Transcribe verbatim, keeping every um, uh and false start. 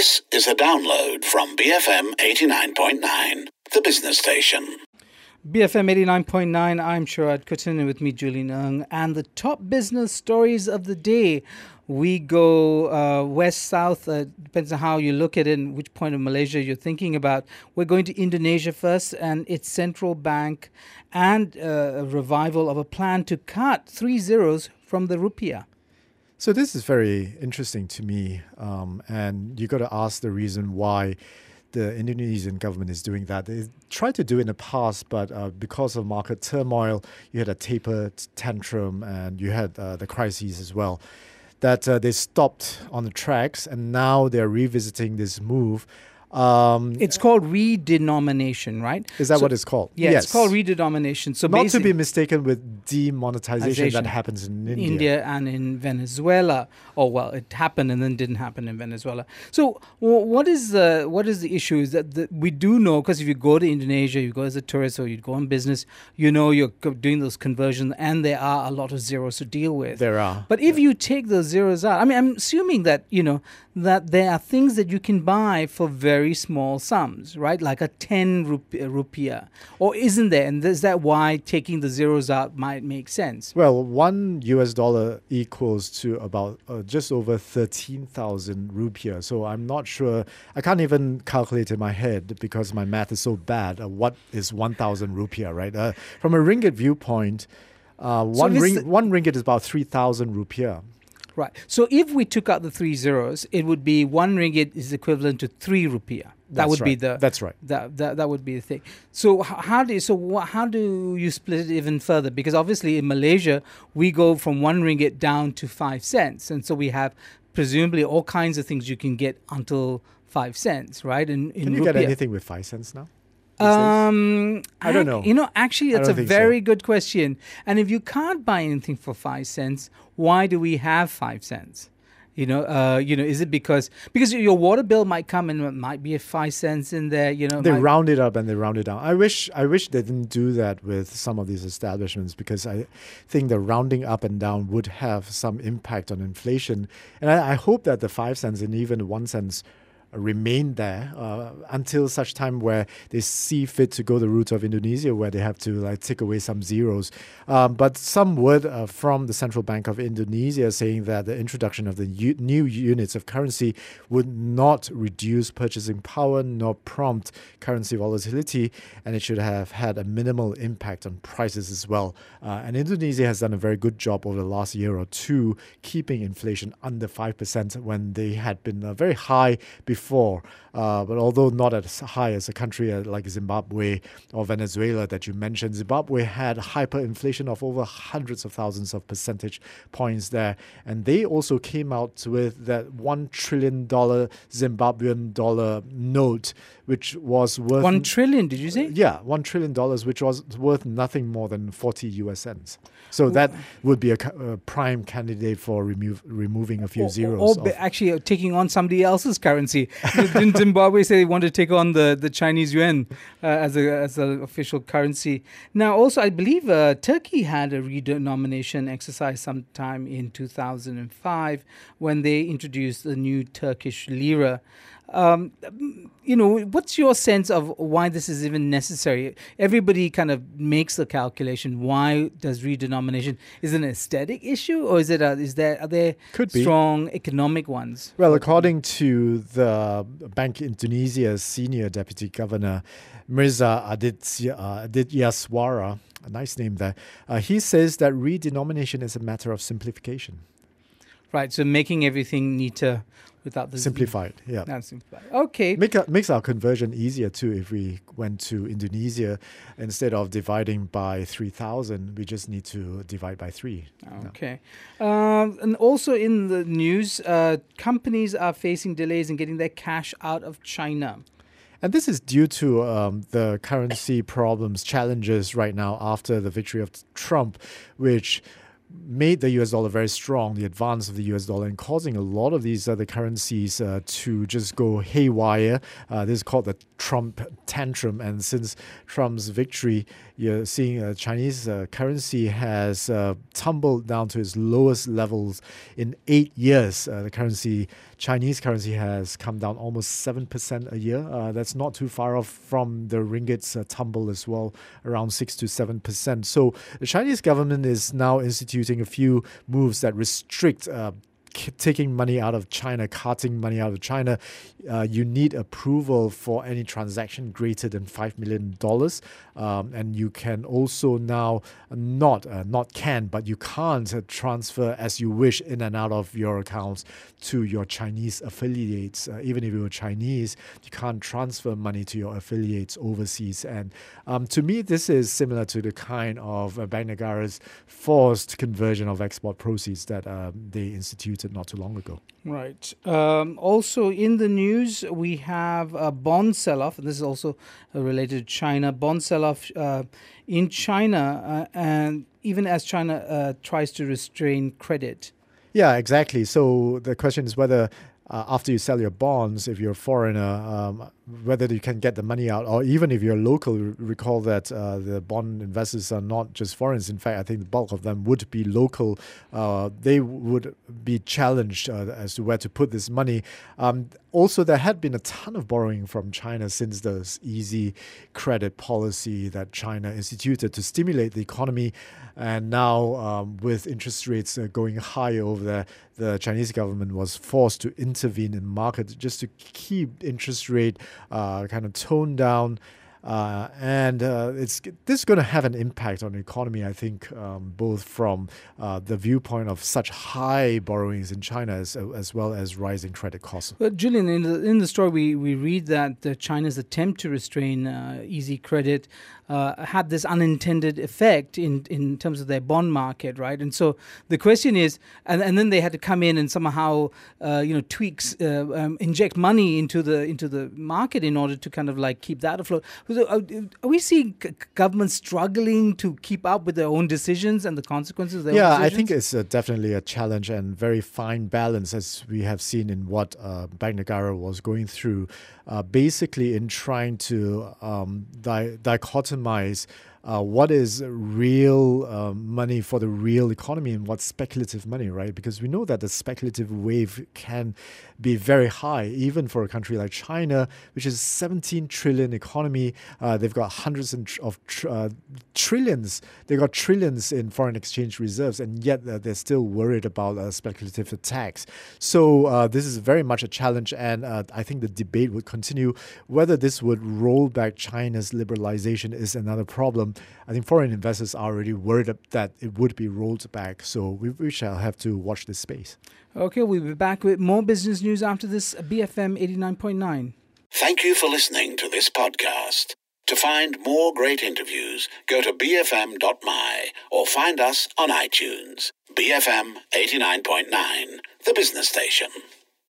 This is a download from B F M eighty-nine point nine, the business station. B F M eighty-nine point nine, I'm Sharad Kuttan, and with me, Julian Ng. And the top business stories of the day. We go uh, west-south, uh, depends on how you look at it and which point of Malaysia you're thinking about. We're going to Indonesia first, and its central bank and uh, a revival of a plan to cut three zeros from the rupiah. So this is very interesting to me, um, and you got to ask the reason why the Indonesian government is doing that. They tried to do it in the past, but uh, because of market turmoil, you had a taper t- tantrum and you had uh, the crises as well, that uh, they stopped on the tracks, and now they're revisiting this move. Um, it's called redenomination, right? Is that so, what it's called? Yeah, yes. It's called redenomination. So not to be mistaken with demonetization that happens in India. India and in Venezuela. Oh well, it happened and then didn't happen in Venezuela. So w- what is the what is the issue? Is that the, we do know, because if you go to Indonesia, you go as a tourist or you go on business, you know you're co- doing those conversions, and there are a lot of zeros to deal with. There are. But if yeah. you take those zeros out, I mean, I'm assuming that you know that there are things that you can buy for very very small sums, right? Like a ten rupiah. Or isn't there? And is that why taking the zeros out might make sense? Well, one U S dollar equals to about uh, just over thirteen thousand rupiah. So I'm not sure. I can't even calculate in my head because my math is so bad. Uh, what is one thousand rupiah, right? Uh, from a ringgit viewpoint, uh, one, so ring, one ringgit is about three thousand rupiah. Right. So if we took out the three zeros, it would be one ringgit is equivalent to three rupiah. That That's would right. be the. That's right. That, that that would be the thing. So how do you, so wh- how do you split it even further? Because obviously in Malaysia we go from one ringgit down to five cents, and so we have presumably all kinds of things you can get until five cents, right? In, in can you rupiah. get anything with five cents now? Um, I don't know. You know, actually, that's a very so. good question. And if you can't buy anything for five cents, why do we have five cents? You know, uh, you know, is it because because your water bill might come and it might be a five cents in there? You know, they might... round it up and they round it down. I wish I wish they didn't do that with some of these establishments, because I think the rounding up and down would have some impact on inflation. And I, I hope that the five cents and even the one cents remain there uh, until such time where they see fit to go the route of Indonesia, where they have to like take away some zeros. Um, but some word uh, from the Central Bank of Indonesia saying that the introduction of the u- new units of currency would not reduce purchasing power nor prompt currency volatility, and it should have had a minimal impact on prices as well. Uh, and Indonesia has done a very good job over the last year or two keeping inflation under five percent when they had been uh, very high before. Before, uh, but although not as high as a country like Zimbabwe or Venezuela that you mentioned, Zimbabwe had hyperinflation of over hundreds of thousands of percentage points there, and they also came out with that one trillion dollar Zimbabwean dollar note, which was worth one trillion. Did you say? Uh, yeah, one trillion dollars, which was worth nothing more than forty U S cents. So that would be a, a prime candidate for remove, removing a few or, zeros. Or, or actually taking on somebody else's currency. Didn't Zimbabwe say they want to take on the, the Chinese yuan uh, as a as an official currency? Now, also, I believe uh, Turkey had a redenomination exercise sometime in two thousand five when they introduced the new Turkish lira. Um, you know, what's your sense of why this is even necessary? Everybody kind of makes the calculation. Why does redenomination? Is it an aesthetic issue, or is it a, is there are there Could be. strong economic ones? Well, according to the Bank Indonesia's senior deputy governor, Mirza Aditya, uh, Adityaswara, a nice name there, uh, he says that redenomination is a matter of simplification. Right, so making everything neater without the simplified, z- yeah. Not simplified. Okay. Make a, makes our conversion easier too. If we went to Indonesia, instead of dividing by three thousand, we just need to divide by three. Okay. No. Um, and also in the news, uh, companies are facing delays in getting their cash out of China. And this is due to um, the currency problems, challenges right now after the victory of Trump, which made the U S dollar very strong, the advance of the U S dollar, and causing a lot of these other currencies uh, to just go haywire. Uh, this is called the Trump tantrum. And since Trump's victory, you're seeing uh, Chinese uh, currency has uh, tumbled down to its lowest levels in eight years. Uh, the currency, Chinese currency, has come down almost seven percent a year. Uh, that's not too far off from the ringgit's uh, tumble as well, around six to seven percent. So the Chinese government is now instituting a few moves that restrict uh, taking money out of China, carting money out of China. Uh, you need approval for any transaction greater than five million dollars. Um, and you can also now not, uh, not can, but you can't uh, transfer as you wish in and out of your accounts to your Chinese affiliates. Uh, even if you're Chinese, you can't transfer money to your affiliates overseas. And um, to me, this is similar to the kind of uh, Bank Negara's forced conversion of export proceeds that uh, they instituted not too long ago. Right. Um, also in the news, we have a bond sell-off, and this is also uh, related to China. Bond sell-off uh, in China, uh, and even as China uh, tries to restrain credit. Yeah, exactly. So the question is whether uh, after you sell your bonds, if you're a foreigner, um, whether you can get the money out, or even if you're local. Recall that uh, the bond investors are not just foreigners. In fact, I think the bulk of them would be local. Uh, they would be challenged uh, as to where to put this money. Um, also, there had been a ton of borrowing from China since the easy credit policy that China instituted to stimulate the economy. And now, um, with interest rates uh, going high over there, the Chinese government was forced to intervene in the market just to keep interest rate uh, kind of toned down. Uh, and uh, it's this is going to have an impact on the economy, I think, um, both from uh, the viewpoint of such high borrowings in China as, as well as rising credit costs. But Julian, in the in the story, we, we read that uh, China's attempt to restrain uh, easy credit uh, had this unintended effect in, in terms of their bond market, right? And so the question is, and, and then they had to come in and somehow, uh, you know, tweaks, uh, um, inject money into the into the market in order to kind of like keep that afloat. So are we seeing governments struggling to keep up with their own decisions and the consequences of their yeah, own decisions? I think it's uh, definitely a challenge and very fine balance, as we have seen in what uh, Bank Negara was going through, uh, basically in trying to um, di- dichotomize Uh, what is real uh, money for the real economy and what's speculative money, right? Because we know that the speculative wave can be very high, even for a country like China, which is seventeen trillion economy. Uh, they've got hundreds of tr- uh, trillions. They've got trillions in foreign exchange reserves, and yet uh, they're still worried about uh, speculative attacks. So uh, this is very much a challenge, and uh, I think the debate would continue. Whether this would roll back China's liberalization is another problem. I think foreign investors are already worried that it would be rolled back. So we, we shall have to watch this space. Okay, we'll be back with more business news after this. B F M eighty-nine point nine. Thank you for listening to this podcast. To find more great interviews, go to b f m dot m y or find us on iTunes. B F M eighty-nine point nine, the business station.